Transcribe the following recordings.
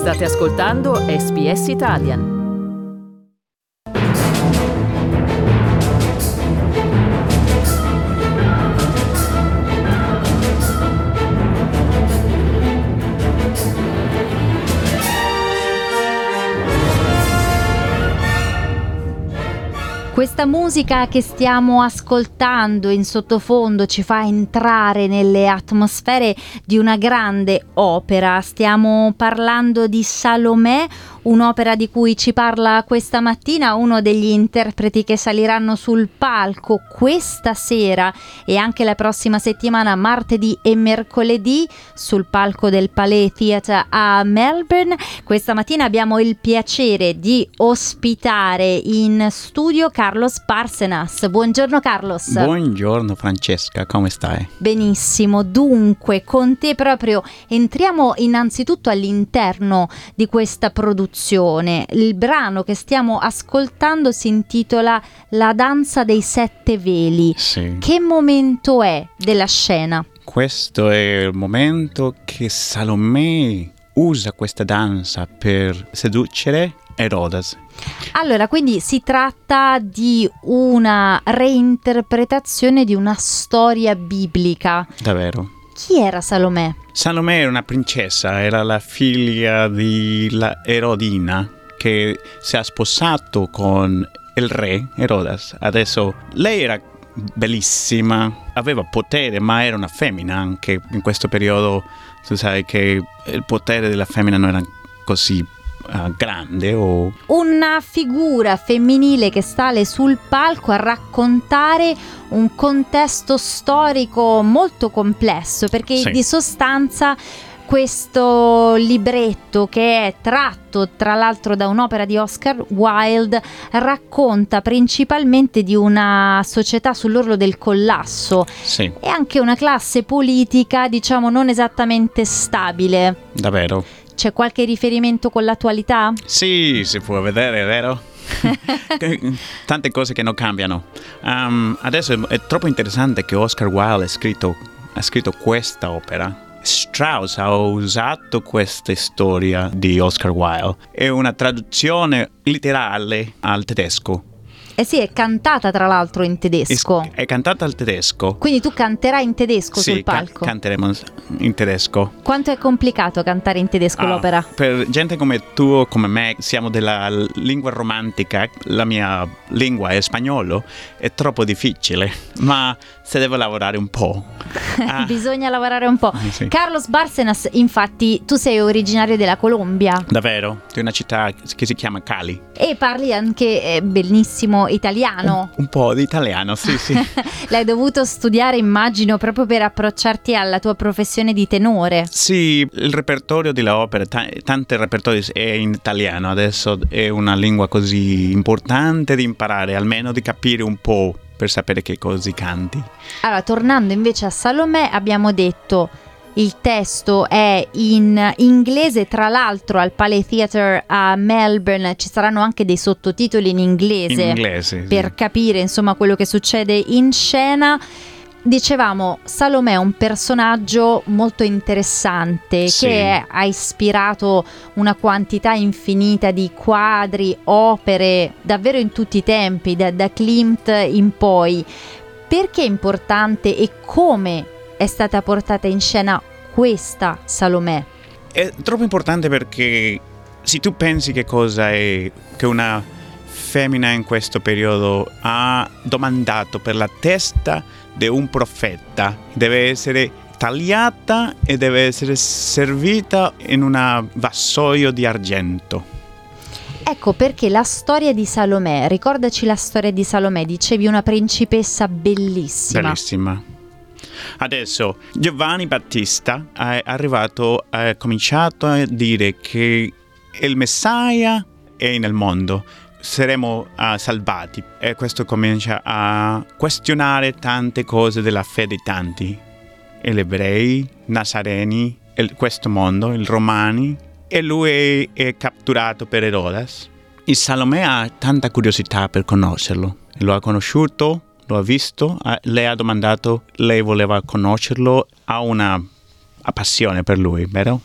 State ascoltando SBS Italian. Questa musica che stiamo ascoltando in sottofondo ci fa entrare nelle atmosfere di una grande opera. Stiamo parlando di Salomè, un'opera di cui ci parla questa mattina uno degli interpreti che saliranno sul palco questa sera e anche la prossima settimana, martedì e mercoledì, sul palco del Palais Theatre a Melbourne. Questa mattina abbiamo il piacere di ospitare in studio Carlos Bárcenas. Buongiorno Carlos. Buongiorno Francesca, come stai? Benissimo, dunque con te proprio entriamo innanzitutto all'interno di questa produzione. Il brano che stiamo ascoltando si intitola La danza dei sette veli. Sì. Che momento è della scena? Questo è il momento che Salomè usa questa danza per seducere Erodes. Allora, quindi si tratta di una reinterpretazione di una storia biblica. Davvero. Chi era Salomè? Salomè era una princessa, era la figlia di Erodina che si è sposato con il re Erodes. Adesso lei era bellissima, aveva potere, ma era una femmina anche in questo periodo. Tu sai che il potere della femmina non era così grande o una figura femminile che sale sul palco a raccontare un contesto storico molto complesso, perché sì. Di sostanza questo libretto, che è tratto tra l'altro da un'opera di Oscar Wilde, racconta principalmente di una società sull'orlo del collasso, sì. E anche una classe politica, diciamo, non esattamente stabile. Davvero. C'è qualche riferimento con l'attualità? Sì, si può vedere, vero? Tante cose che non cambiano. Adesso è troppo interessante che Oscar Wilde ha scritto questa opera. Strauss ha usato questa storia di Oscar Wilde. È una traduzione letterale al tedesco. Eh sì, è cantata tra l'altro in tedesco. È cantata al tedesco. Quindi tu canterai in tedesco sì, sul palco? Canteremo in tedesco. Quanto è complicato cantare in tedesco l'opera? Per gente come tu o come me, siamo della lingua romantica, la mia lingua è spagnolo, è troppo difficile, ma si deve lavorare un po'. Bisogna lavorare un po'. Sì. Carlos Bárcenas, infatti, tu sei originario della Colombia. Davvero? Di una città che si chiama Cali. E parli anche benissimo italiano. Un po' di italiano, sì. L'hai dovuto studiare, immagino, proprio per approcciarti alla tua professione di tenore. Sì, il repertorio della opera, tanti repertori è in italiano. Adesso è una lingua così importante di imparare, almeno di capire un po' per sapere che cosa canti. Allora, tornando invece a Salomè, abbiamo detto il testo è in inglese, tra l'altro al Palais Theatre a Melbourne ci saranno anche dei sottotitoli in inglese, sì. Per capire insomma quello che succede in scena. Dicevamo, Salomè è un personaggio molto interessante, sì. Che ha ispirato una quantità infinita di quadri, opere, davvero in tutti i tempi, da Klimt in poi. Perché è importante e come è stata portata in scena questa Salomè? È troppo importante perché se tu pensi che cosa è che una femmina in questo periodo ha domandato per la testa di un profeta, deve essere tagliata e deve essere servita in un vassoio di argento. Ecco perché la storia di Salomè, ricordaci la storia di Salomè, dicevi una principessa bellissima. Bellissima. Adesso Giovanni Battista è arrivato, ha cominciato a dire che il Messiah è nel mondo, saremo salvati, e questo comincia a questionare tante cose della fede di tanti, gli ebrei, nazareni, questo mondo, i romani, e lui è catturato per Erodes. E Salomè ha tanta curiosità per conoscerlo, lo ha conosciuto, lo ha visto, lei ha domandato, lei voleva conoscerlo, ha una passione per lui, vero?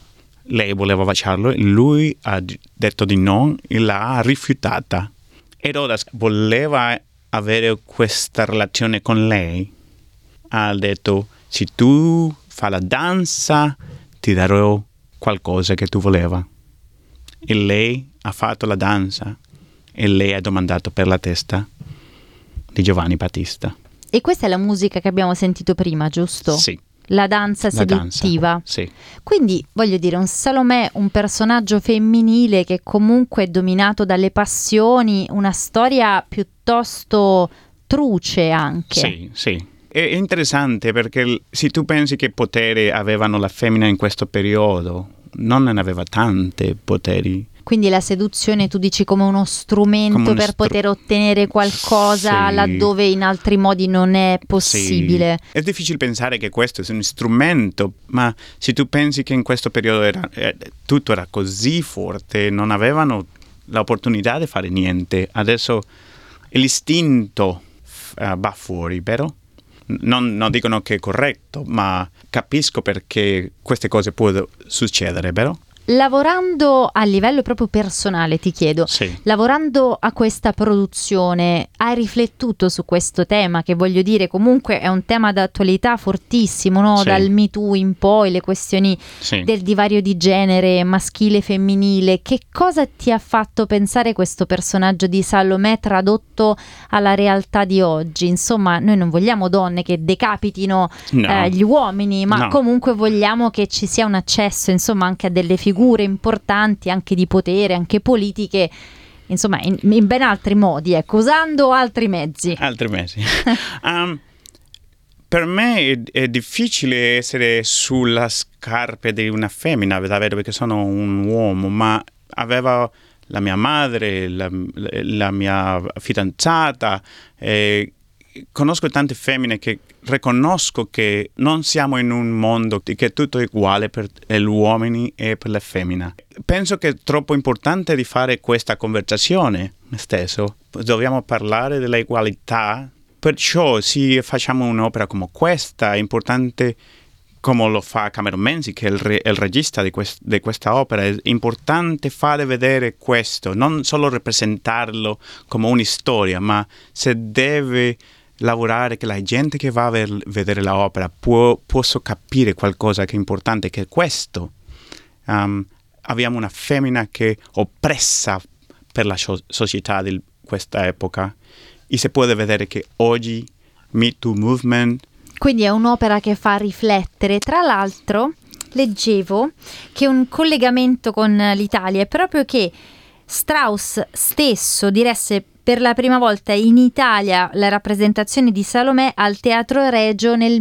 lei voleva baciarlo, lui ha detto di no e l'ha rifiutata. E Rodas voleva avere questa relazione con lei. Ha detto, se tu fai la danza, ti darò qualcosa che tu voleva. E lei ha fatto la danza e lei ha domandato per la testa di Giovanni Battista. E questa è la musica che abbiamo sentito prima, giusto? Sì. La danza seduttiva. Danza, sì. Quindi, voglio dire, un Salomè, un personaggio femminile che comunque è dominato dalle passioni, una storia piuttosto truce anche. Sì, sì. È interessante perché se tu pensi che potere avevano la femmina in questo periodo, non ne aveva tante poteri. Quindi la seduzione tu dici come uno strumento per poter ottenere qualcosa, sì, laddove in altri modi non è possibile. Sì. È difficile pensare che questo sia un strumento, ma se tu pensi che in questo periodo tutto era così forte, non avevano l'opportunità di fare niente. Adesso l'istinto va fuori, vero? Non dicono che è corretto, ma capisco perché queste cose possono succedere, vero? Lavorando a livello proprio personale, ti chiedo, sì, lavorando a questa produzione, hai riflettuto su questo tema, che voglio dire comunque è un tema d'attualità fortissimo, no? Sì. Dal Me Too in poi, le questioni sì, del divario di genere, maschile e femminile. Che cosa ti ha fatto pensare questo personaggio di Salomè tradotto alla realtà di oggi? Insomma, noi non vogliamo donne che decapitino gli uomini, ma comunque vogliamo che ci sia un accesso, insomma, anche a delle figure importanti, anche di potere, anche politiche, insomma in ben altri modi, ecco, usando altri mezzi. Per me è difficile essere sulla scarpe di una femmina, davvero, perché sono un uomo, ma aveva la mia madre, la mia fidanzata, conosco tante femmine che riconosco che non siamo in un mondo che tutto è uguale per gli uomini e per le femmine. Penso che è troppo importante di fare questa conversazione stesso. Dobbiamo parlare dell'egualità. Perciò se facciamo un'opera come questa, è importante, come lo fa Cameron Menzies, che è il regista di questa opera, è importante fare vedere questo, non solo rappresentarlo come una storia, ma se deve lavorare che la gente che va a vedere l'opera possa capire qualcosa che è importante, che è questo. Abbiamo una femmina che è oppressa per la società di questa epoca e si può vedere che oggi Me Too Movement. Quindi è un'opera che fa riflettere. Tra l'altro leggevo che un collegamento con l'Italia è proprio che Strauss stesso diresse per la prima volta in Italia la rappresentazione di Salomè al Teatro Regio nel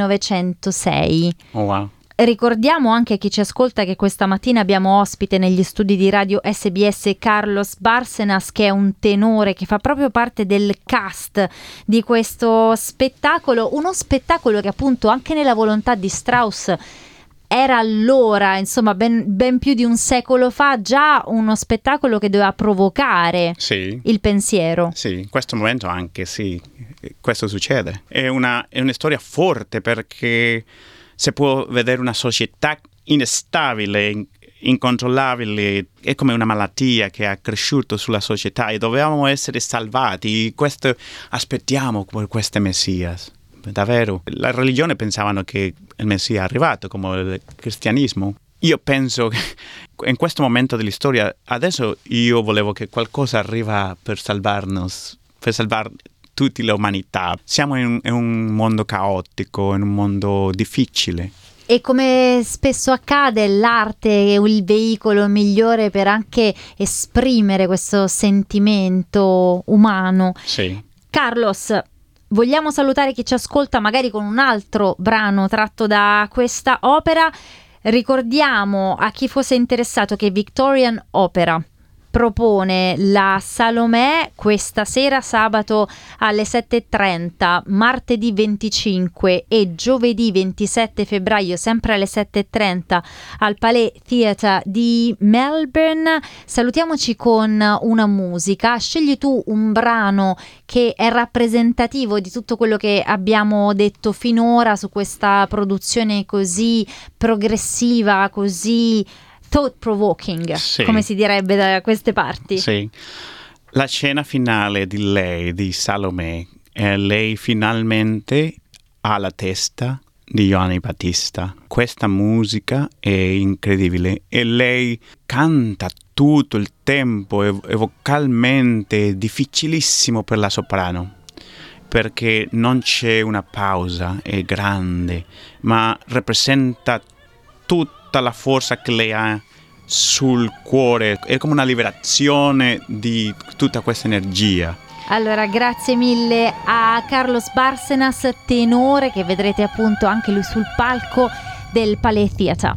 1906. Oh, wow. Ricordiamo anche a chi ci ascolta che questa mattina abbiamo ospite negli studi di Radio SBS Carlos Bárcenas, che è un tenore che fa proprio parte del cast di questo spettacolo, uno spettacolo che appunto anche nella volontà di Strauss era allora, insomma, ben più di un secolo fa, già uno spettacolo che doveva provocare il pensiero. Sì, in questo momento anche sì, questo succede. È una storia forte perché si può vedere una società instabile, incontrollabile, è come una malattia che è cresciuta sulla società e dovevamo essere salvati. Questo aspettiamo per questo Messia. Davvero, la religione pensavano che il Messia è arrivato come il cristianesimo. Io penso che in questo momento della storia adesso io volevo che qualcosa arriva per salvarnos, per salvare tutta l'umanità. Siamo in un mondo caotico, in un mondo difficile. E come spesso accade, l'arte è il veicolo migliore per anche esprimere questo sentimento umano. Sì. Carlos, vogliamo salutare chi ci ascolta magari con un altro brano tratto da questa opera. Ricordiamo a chi fosse interessato che Victorian Opera propone la Salomè questa sera, sabato alle 7:30, martedì 25 e giovedì 27 febbraio sempre alle 7:30 al Palais Theatre di Melbourne. Salutiamoci con una musica. Scegli tu un brano che è rappresentativo di tutto quello che abbiamo detto finora su questa produzione così progressiva, così thought-provoking, Sì. come si direbbe da queste parti. Sì. La scena finale di lei, di Salomè, lei finalmente ha la testa di Giovanni Battista. Questa musica è incredibile e lei canta tutto il tempo e vocalmente difficilissimo per la soprano, perché non c'è una pausa, è grande, ma rappresenta tutta la forza che lei ha sul cuore, è come una liberazione di tutta questa energia. Allora, grazie mille a Carlos Bárcenas, tenore, che vedrete appunto anche lui sul palco del Palais Theatre.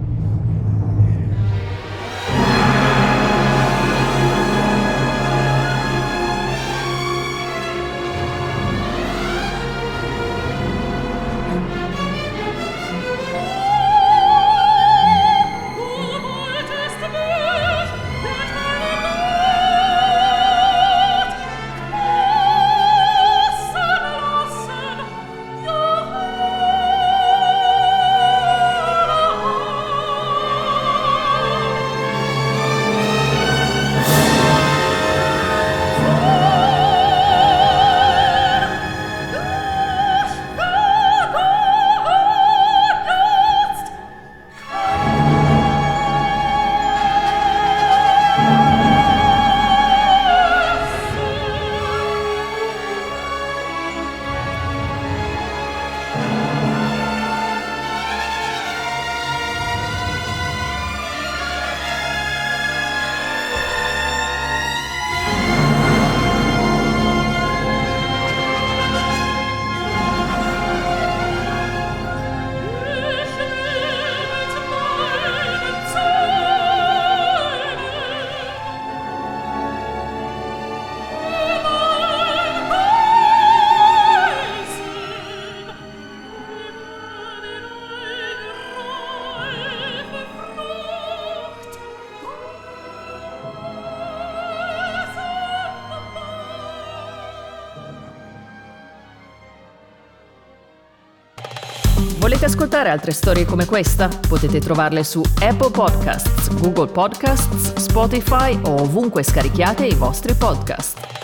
Volete ascoltare altre storie come questa? Potete trovarle su Apple Podcasts, Google Podcasts, Spotify o ovunque scarichiate i vostri podcast.